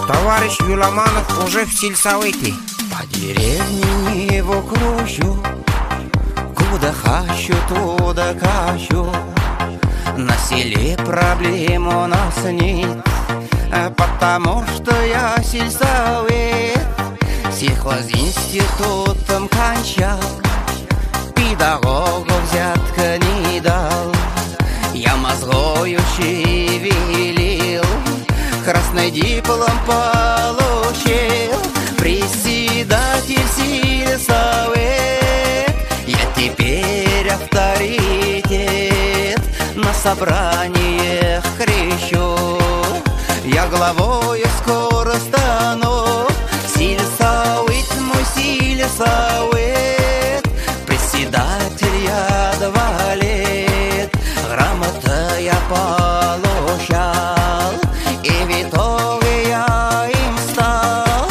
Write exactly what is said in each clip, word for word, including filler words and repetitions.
Товарищ Юломанов уже в сельсовете. По деревне его кручу, куда хочу, туда качу. На селе проблем у нас нет, потому что я сельсовет. Сельхозинститутом кончал, педагогу взятка не дал. Я мозгою шевелил, красный диплом получил. Председатель сельсовет, я теперь авторитет. На собраниях кричу, я главою скоро стану. Сельсовет мой сельсовет, председатель я два лет. Грамота я получал, и в итоге я им стал.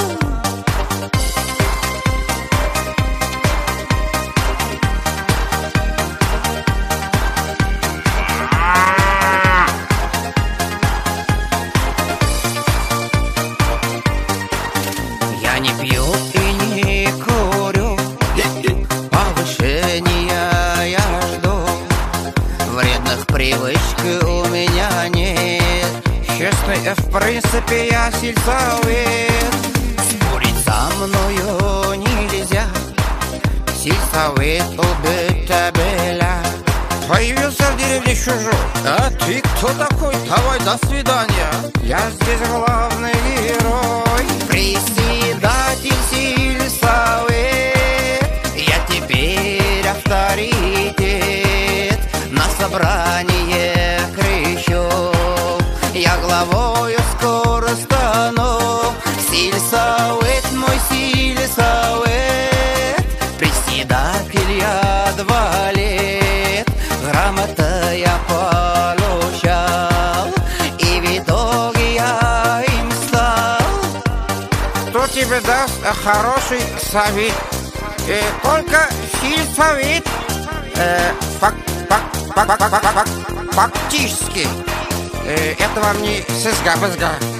Я не пью и не курю, повышения я жду. Вредных привычек у меня нет. Честно, в принципе, я сельсовет. Спорить со мною нельзя, сельсовет убить табеля. Появился в деревне чужой. А ты кто такой? Давай, до свидания. Я здесь главный герой. Председатель сельсовет, я теперь авторитет. На собрание кричу, я главою скоро стану. Сельсовет мой сельсовет, председатель я два лет. Грамота я получал, и в итоге я им стал. Кто тебе даст хороший совет? Э, только сельсовет. Э, фак, фак, фак, фак, фак, фак, фактически. Э, это вам не сызга-бызга.